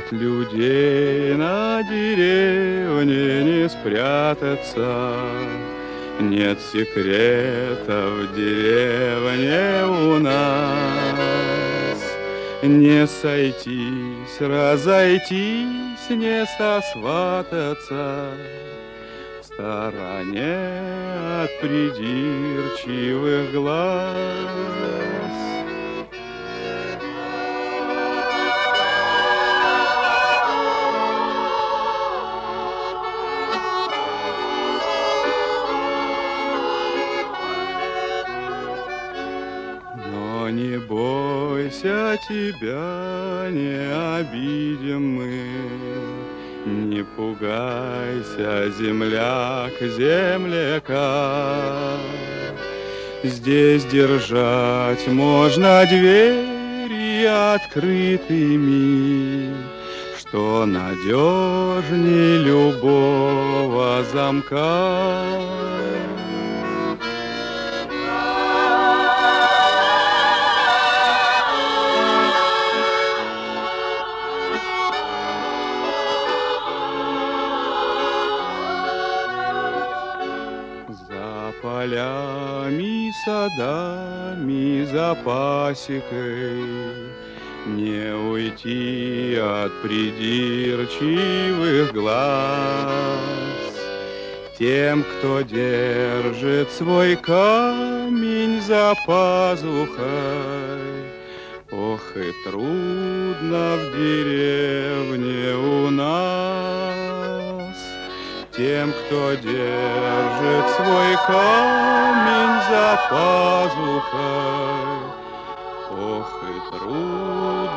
От людей на деревне не спрятаться, нет секретов в деревне у нас. Не сойтись, разойтись, не сосвататься в стороне от придирчивых глаз. Но не бойся, тебя не обидим мы, не пугайся, земляк, земляка. Здесь держать можно двери открытыми, что надежней любого замка. За полями, садами, за пасекой не уйти от придирчивых глаз. Тем, кто держит свой камень за пазухой, ох и трудно в деревне у нас. Тем, кто держит свой камень за пазухой, ох и трудно